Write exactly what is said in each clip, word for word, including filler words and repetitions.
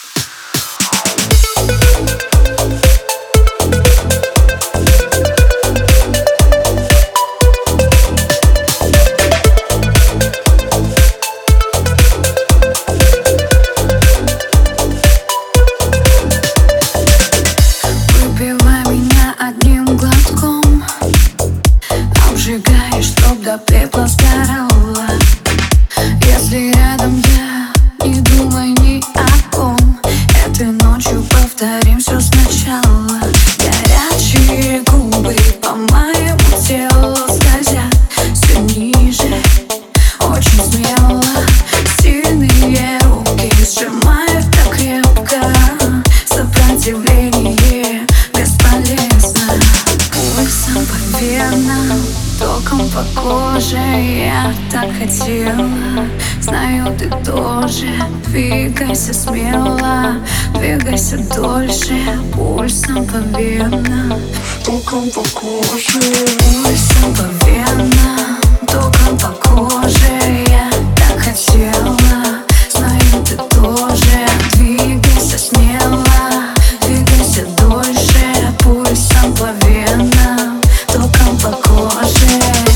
Обжигаешь, чтоб до пепла сгорала. Если рядом я, не думай ни о ком. Этой ночью повторим все сначала. Горячие губы по моему телу скользят все ниже, очень смело. Сильные руки сжимают так крепко. Сопротивление бесполезно. Пульсом по венам, током по коже. Я так хотела, знаю, ты тоже. Двигайся смело, двигайся дольше. Пульсом по венам, током по коже. пульсом по венам, током по коже. Я так хотела, знаю, ты тоже. Двигайся смело, двигайся дольше. Пульсом по венам, током по коже.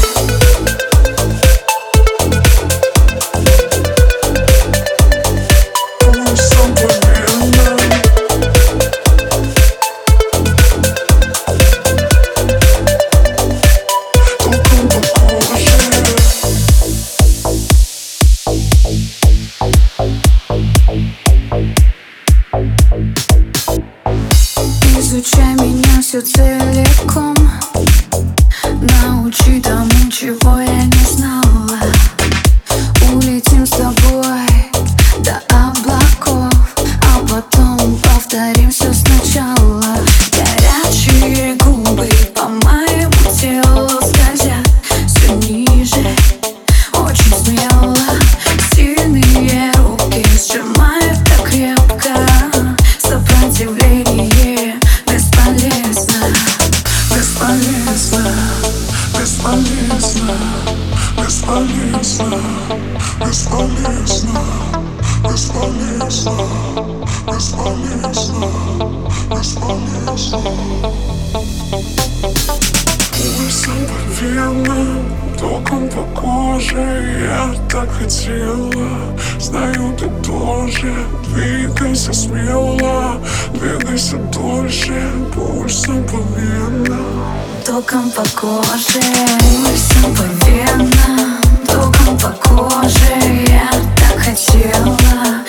Изучай меня все целиком. Научи тому, чего я не знала. Улетим с тобой до облаков, а потом повторим все сначала. Горячие губы по моему телу скользят все ниже, очень смело. Сильные руки сжимают так крепко. Сопротивление бесполезно, бесполезно, Бесполезно, бесполезно, бесполезно, бесполезно, бесполезно, бесполезно. Пульсом по венам, током по коже. Я так хотела, знаю, ты тоже. Двигайся смело, двигайся дольше. Пульсом по венам, током по коже. Пульсом по венам, током по коже. Я так хотела,